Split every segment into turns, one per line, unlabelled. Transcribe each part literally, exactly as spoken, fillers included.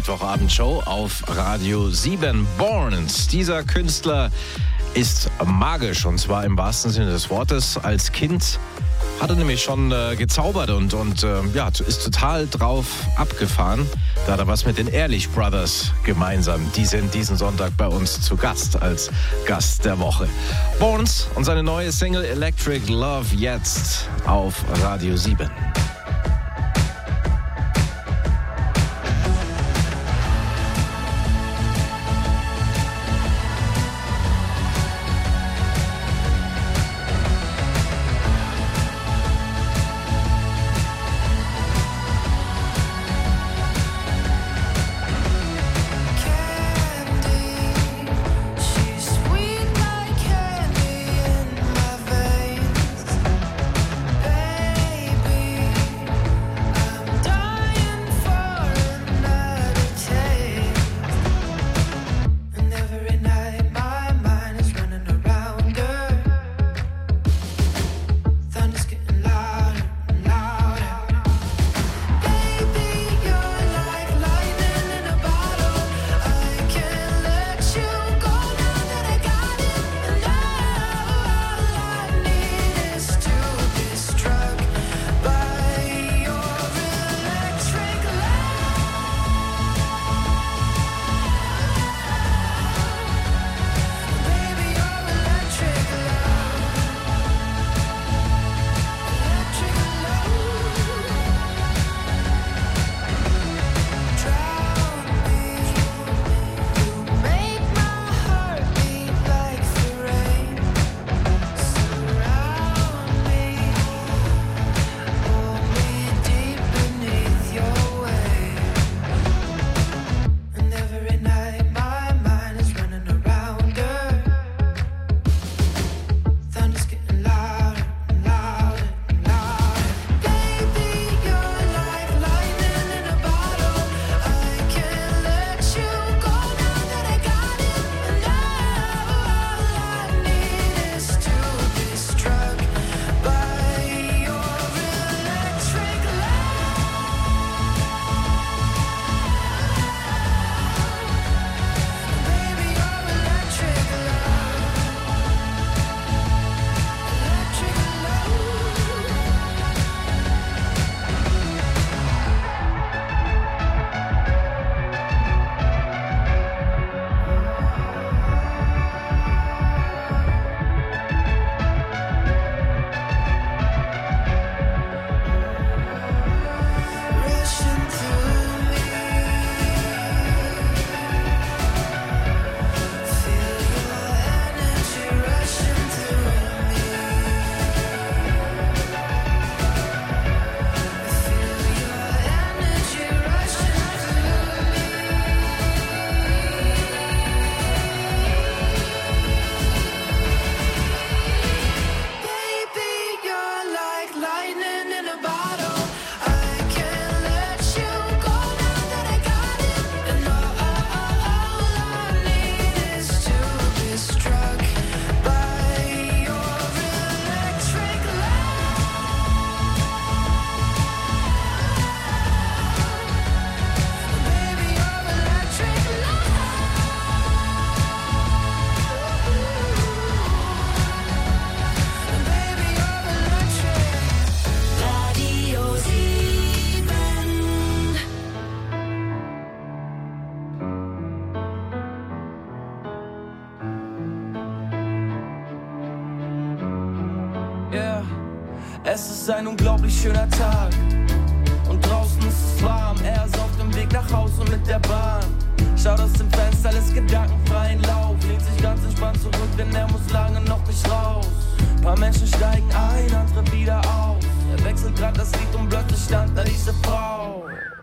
Mittwochabendshow auf Radio sieben. Borns, dieser Künstler ist magisch, und zwar im wahrsten Sinne des Wortes. Als Kind hat er nämlich schon äh, gezaubert und, und äh, ja, ist total drauf abgefahren. Da hat er was mit den Ehrlich Brothers gemeinsam. Die sind diesen Sonntag bei uns zu Gast als Gast der Woche. Borns und seine neue Single Electric Love jetzt auf Radio sieben.
Es ist ein unglaublich schöner Tag und draußen ist es warm. Er ist auf dem Weg nach Hause mit der Bahn. Schaut aus dem Fenster, lässt gedankenfreien Lauf. Lehnt sich ganz entspannt zurück, denn er muss lange noch nicht raus. Paar Menschen steigen ein, andere wieder aus. Er wechselt grad das Lied und plötzlich stand da diese Frau.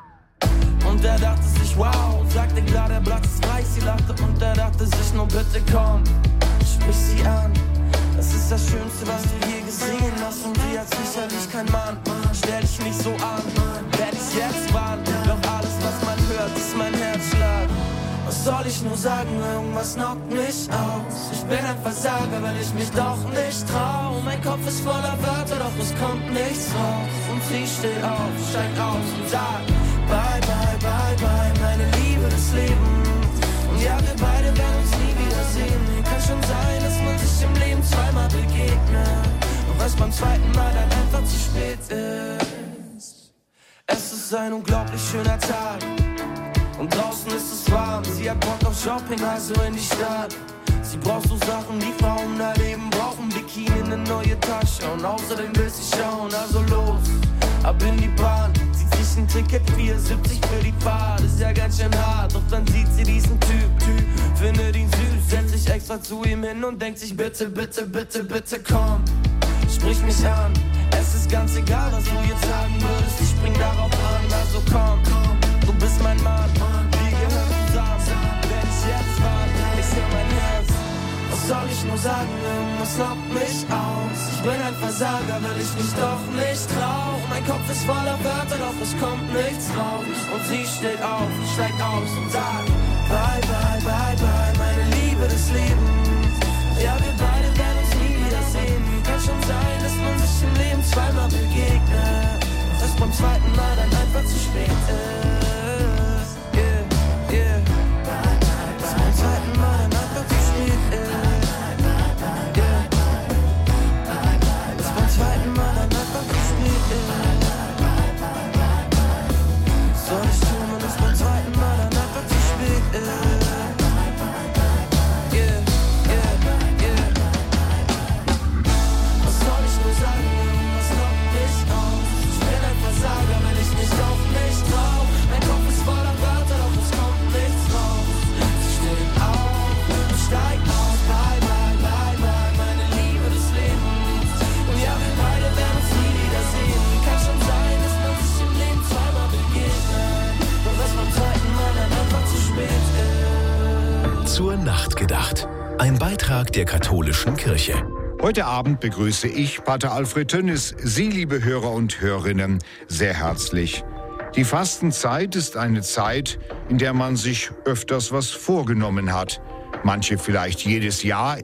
Und er dachte sich, wow, sagte klar, der Platz ist frei. Sie lachte und er dachte sich, nur bitte komm, sprich sie an. Das ist das Schönste, was du je gesehen hast. Und sie hat sicherlich kein Mann. Stell dich nicht so an, werd ich's jetzt warnen. Doch alles, was man hört, ist mein Herzschlag. Was soll ich nur sagen, irgendwas knockt mich aus. Ich bin ein Versager, weil ich mich doch nicht trau. Mein Kopf ist voller Wörter, doch es kommt nichts raus. Und sie steht auf, steigt aus und sagt bye, bye, bye, bye, meine Liebe. des Lebens. Und ja, wir beide werden uns nie wiedersehen. Kann schon sein, dass man sich im Leben zweimal begegnet. Und was beim zweiten Mal dann einfach zu spät ist. Es ist ein unglaublich schöner Tag. Und draußen ist es warm. Sie hat Bock auf Shopping, also in die Stadt. Sie braucht so Sachen, die Frauen da leben brauchen. Bikini, eine neue Tasche und außerdem will sie schauen. Also los, ab in die Bahn. Zieht sich ein Ticket, vier siebzig für die Fahrt. Ist ja ganz schön hart, doch dann sieht sie diesen Typ, Typ. Findet ihn süß, setzt sich extra zu ihm hin und denkt sich bitte, bitte, bitte, bitte komm. Sprich mich an, es ist ganz egal, was du jetzt sagen würdest. Ich spring darauf an, also komm, du bist mein Mann. Wir gehören zusammen, wenn ich jetzt warte, ich hör mein Herz. Was soll ich nur sagen, irgendwas lockt mich aus. Ich bin ein Versager, will ich mich doch nicht trauen. Mein Kopf ist voller Wörter, doch es kommt nichts raus. Und sie steht auf, steigt aus und sagt bye, bye, bye, bye, meine Liebe des Lebens. Ja, wir beide werden uns nie wiedersehen. Kann schon sein, dass man sich im Leben zweimal begegnet. Doch es beim zweiten Mal dann einfach zu spät ist. Yeah, yeah. Dass beim zweiten Mal dann einfach zu spät ist. Yeah. Dass beim zweiten Mal dann einfach zu spät ist. Soll ich tun, wenn es beim zweiten Mal dann einfach zu spät ist?
Zur Nacht gedacht. Ein Beitrag der katholischen Kirche.
Heute Abend begrüße ich, Pater Alfred Tönnis, Sie, liebe Hörer und Hörerinnen, sehr herzlich. Die Fastenzeit ist eine Zeit, in der man sich öfters was vorgenommen hat. Manche vielleicht jedes Jahr,